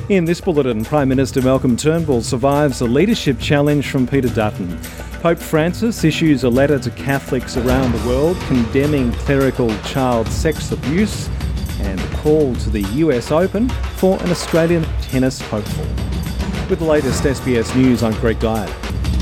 In this bulletin, Prime Minister Malcolm Turnbull survives a leadership challenge from Peter Dutton. Pope Francis issues a letter to Catholics around the world condemning clerical child sex abuse, and a call to the US Open for an Australian tennis hopeful. With the latest SBS News, I'm Greg Dyer.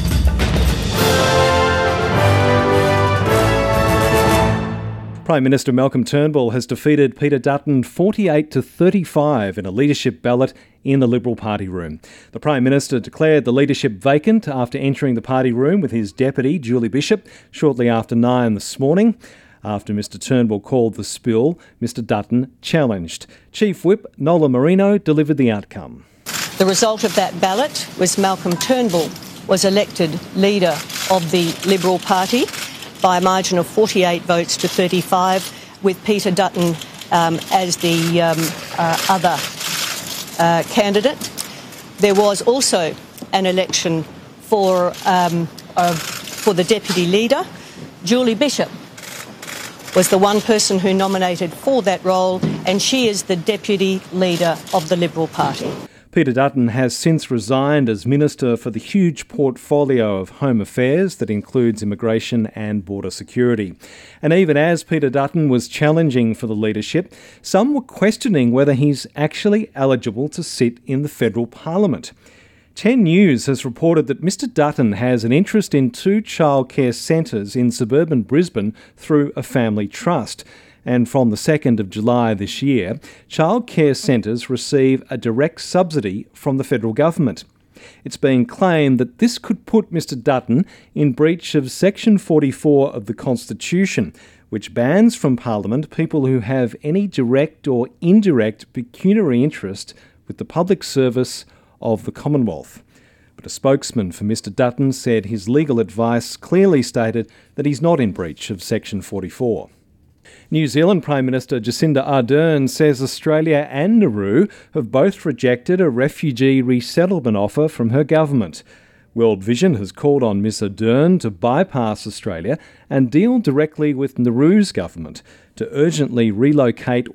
Prime Minister Malcolm Turnbull has defeated Peter Dutton 48-35 in a leadership ballot in the Liberal Party room. The Prime Minister declared the leadership vacant after entering the party room with his deputy, Julie Bishop, shortly after 9 this morning. After Mr Turnbull called the spill, Mr Dutton challenged. Chief Whip Nola Marino delivered the outcome. The result of that ballot was Malcolm Turnbull was elected leader of the Liberal Party by a margin of 48 votes to 35, with Peter Dutton as the other candidate. There was also an election for the deputy leader. Julie Bishop was the one person who nominated for that role, and she is the deputy leader of the Liberal Party. Peter Dutton has since resigned as Minister for the huge portfolio of Home Affairs that includes immigration and border security. And even as Peter Dutton was challenging for the leadership, some were questioning whether he's actually eligible to sit in the federal parliament. 10 News has reported that Mr Dutton has an interest in 2 childcare centres in suburban Brisbane through a family trust. And from the 2nd of July this year, childcare centres receive a direct subsidy from the federal government. It's being claimed that this could put Mr Dutton in breach of Section 44 of the Constitution, which bans from Parliament people who have any direct or indirect pecuniary interest with the public service of the Commonwealth. But a spokesman for Mr Dutton said his legal advice clearly stated that he's not in breach of Section 44. New Zealand Prime Minister Jacinda Ardern says Australia and Nauru have both rejected a refugee resettlement offer from her government. World Vision has called on Ms Ardern to bypass Australia and deal directly with Nauru's government to urgently relocate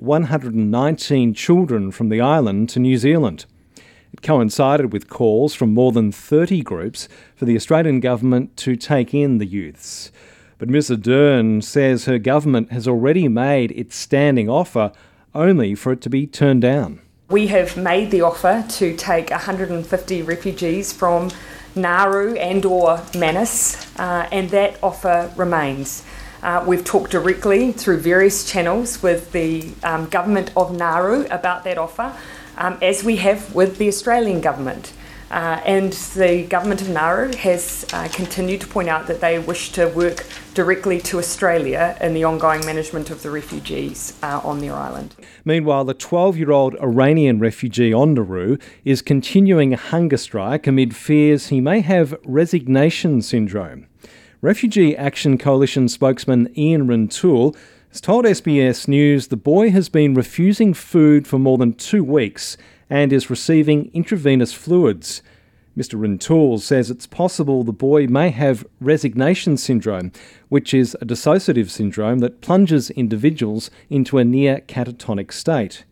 119 children from the island to New Zealand. It coincided with calls from more than 30 groups for the Australian government to take in the youths. But Ms Ardern says her government has already made its standing offer, only for it to be turned down. We have made the offer to take 150 refugees from Nauru and or Manus, and that offer remains. We've talked directly through various channels with the government of Nauru about that offer, as we have with the Australian government. And the government of Nauru has continued to point out that they wish to work directly to Australia in the ongoing management of the refugees on their island. Meanwhile, the 12-year-old Iranian refugee on Nauru is continuing a hunger strike amid fears he may have resignation syndrome. Refugee Action Coalition spokesman Ian Rintoul has told SBS News the boy has been refusing food for more than 2 weeks and is receiving intravenous fluids. Mr Rintoul says it's possible the boy may have resignation syndrome, which is a dissociative syndrome that plunges individuals into a near catatonic state.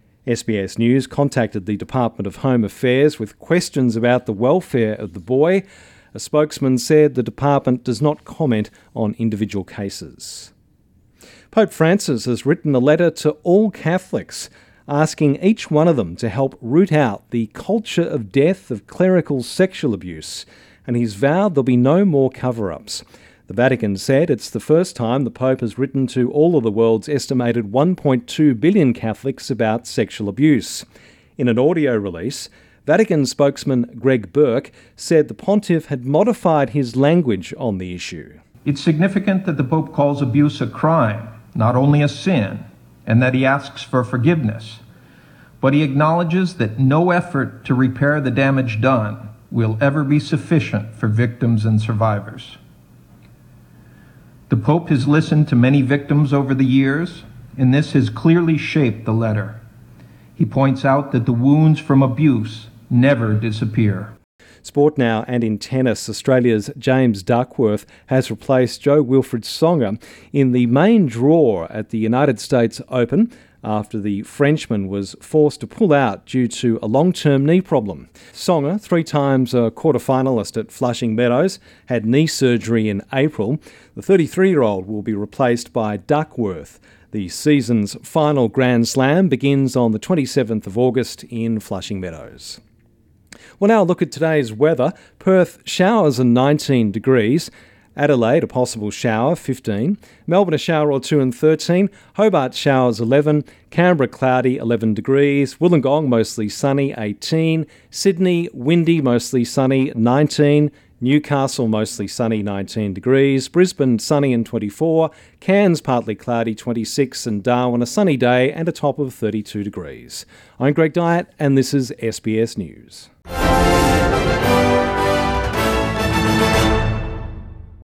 SBS News contacted the Department of Home Affairs with questions about the welfare of the boy. A spokesman said the department does not comment on individual cases. Pope Francis has written a letter to all Catholics asking each one of them to help root out the culture of death of clerical sexual abuse, and he's vowed there'll be no more cover-ups. The Vatican said it's the first time the Pope has written to all of the world's estimated 1.2 billion Catholics about sexual abuse. In an audio release, Vatican spokesman Greg Burke said the pontiff had modified his language on the issue. It's significant that the Pope calls abuse a crime, not only a sin, and that he asks for forgiveness, but he acknowledges that no effort to repair the damage done will ever be sufficient for victims and survivors. The Pope has listened to many victims over the years, and this has clearly shaped the letter. He points out that the wounds from abuse never disappear. Sport now, and in tennis, Australia's James Duckworth has replaced Jo Wilfried Tsonga in the main draw at the United States Open after the Frenchman was forced to pull out due to a long-term knee problem. Songer, 3 times a quarter-finalist at Flushing Meadows, had knee surgery in April. The 33-year-old will be replaced by Duckworth. The season's final Grand Slam begins on the 27th of August in Flushing Meadows. We'll now look at today's weather. Perth, showers and 19 degrees. Adelaide, a possible shower, 15. Melbourne, a shower or 2 and 13. Hobart, showers, 11. Canberra, cloudy, 11 degrees. Wollongong, mostly sunny, 18. Sydney, windy, mostly sunny, 19. Newcastle, mostly sunny, 19 degrees. Brisbane, sunny and 24. Cairns, partly cloudy, 26. And Darwin, a sunny day and a top of 32 degrees. I'm Greg Dyett, and this is SBS News.